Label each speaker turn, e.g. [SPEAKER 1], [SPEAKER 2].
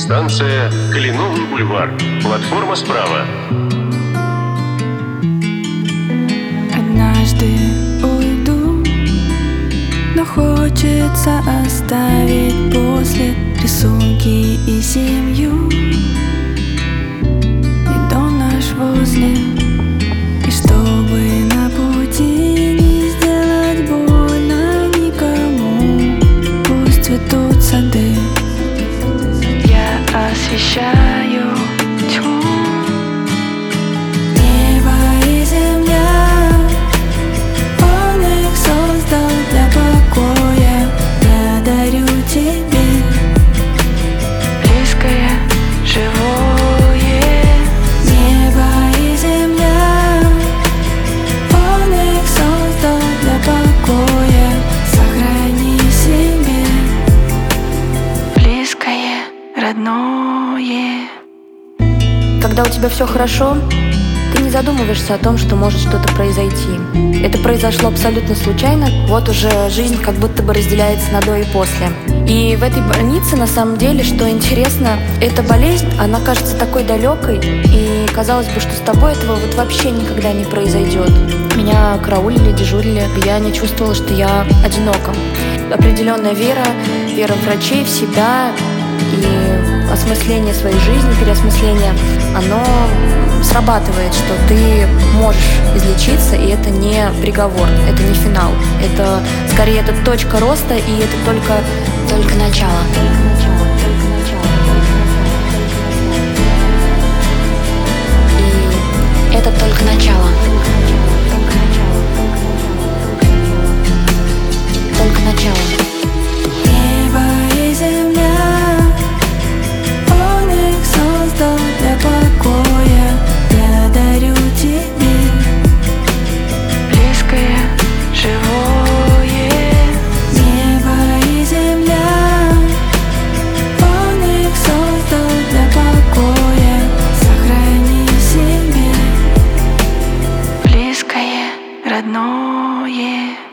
[SPEAKER 1] Станция Кленовый бульвар. Платформа справа.
[SPEAKER 2] Однажды уйду, но хочется оставить после рисунки и семью, и дом наш возле. И чтобы на пути не сделать больно никому, пусть цветут сады. Я освещаю тьму. Небо и земля, Он их создал для покоя. Я дарю тебе близкое, живое. Небо и земля, Он их создал для покоя. Сохрани себе близкое, родное.
[SPEAKER 3] Когда у тебя все хорошо, ты не задумываешься о том, что может что-то произойти. Это произошло абсолютно случайно. Вот уже жизнь как будто бы разделяется на до и после. И в этой больнице, на самом деле, что интересно, эта болезнь, она кажется такой далекой. И казалось бы, что с тобой этого вот вообще никогда не произойдет. Меня караулили, дежурили. Я не чувствовала, что я одинока. Определенная вера в врачей, в себя и осмысление своей жизни, переосмысление, оно срабатывает, что ты можешь излечиться, и это не приговор, это не финал. Это скорее это точка роста, и это только начало. И это только начало. Только начало.
[SPEAKER 2] Небо и земля, Он их создал для покоя. Я дарю тебе близкое, живое. Небо и земля, Он их создал для покоя. Сохрани себе близкое, родное.